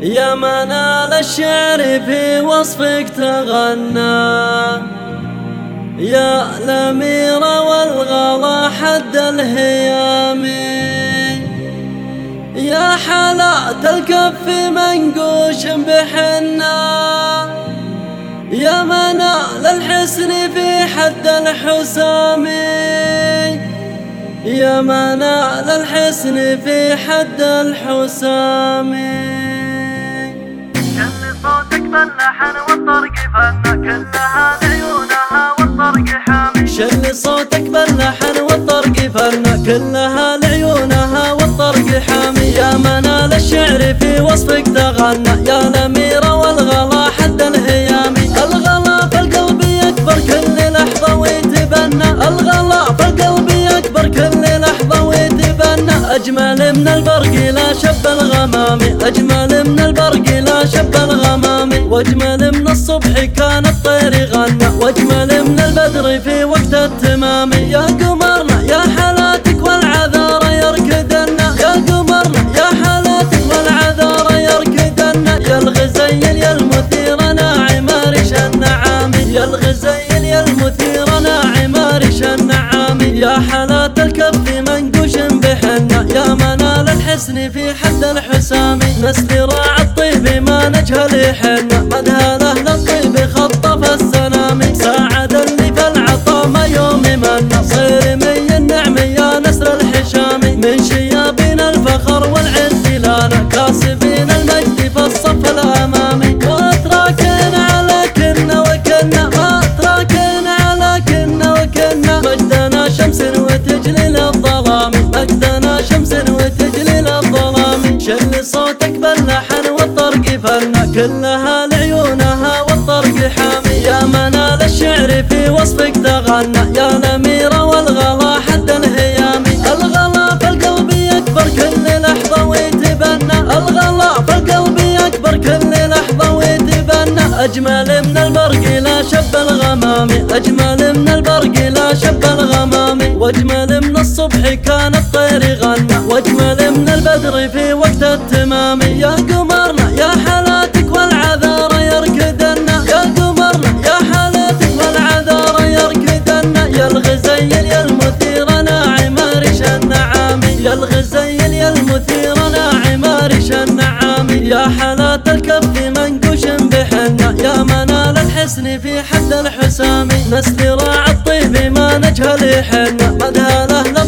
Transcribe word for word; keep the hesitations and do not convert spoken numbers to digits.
يا منال الشعر في وصفك تغنى، يا الأميرة والغلا حد الهيام، يا حلاة الكف منقوش بحنا، يا منال الحسن في حد الحسام، يا منال الحسن في حد الحسام. شل صوتك باللحن والطرق فن كلها لعيونها والطرق حامي، شل صوتك باللحن والطرق فن كلها لعيونها والطرق حامي، يا منال الشعر في وصفك تغنى، يا الأميرة والغلا حد الهيام، الغلا في القلب يكبر كل لحظة ويتبنى، الغلا في القلب يكبر كل لحظة ويتبنى، أجمل من البرق لا شب الغمام، أجمل من البرق لا شب الغمام، واجمل من الصبح كان الطير غنى، واجمل من البدر في وقت التمام، يا قمرنا يا حالاتك والعذار يركدنا، يا قمرنا يا حالاتك والعذار يركدنا، يا الغزيل يا المثير ناعم ريش النعام، يا الغزيل يا المثير ناعم ريش النعام، يا حالات الكف منقوش بحنا، يا منال الحسن في حد الحسام، نسل راع الطيب ما نجهل حنا، مدها لأهل الطيب خطف السلام، ساعد اللي في العطام يوم من نصير من النعم يا نسر الحشام، من شيابين الفخر والعز لنا كاسبين المجد في الصف الأمامي، ما تراكن على كنا وكنا، ما تراكن على كنا وكنا، مجدنا شمس وتجلي الظلام، مجدنا شمس وتجلي الظلام، شل صوتك باللحن والطرق فن كلها لعيونها والطرق حامي، يا منال الشعر في وصفك تغنى، يا الأميرة والغلا حد الهيام، الغلا في القلب يكبر كل لحظة ويتبنى، الغلا في القلب يكبر كل لحظة ويتبنى، أجمل من البرق لا شب الغمام، أجمل من البرق لا شب الغمام، واجمل من الصبح كان الطير غنى، واجمل من البدر في وقت التمام، يا قمرنا يا حالاتك والعذار يركدنا، يا قمرنا يا حالاتك والعذار يركدنا، يا الغزيل يا المثير ناعم ريش النعام، يا الغزيل يا المثير ناعم ريش النعام، يا حالات الكف منقوش بحنا، يا منال الحسن في حد الحسام، نسل راع الطيب ما نجهل حنا، مدها لأهل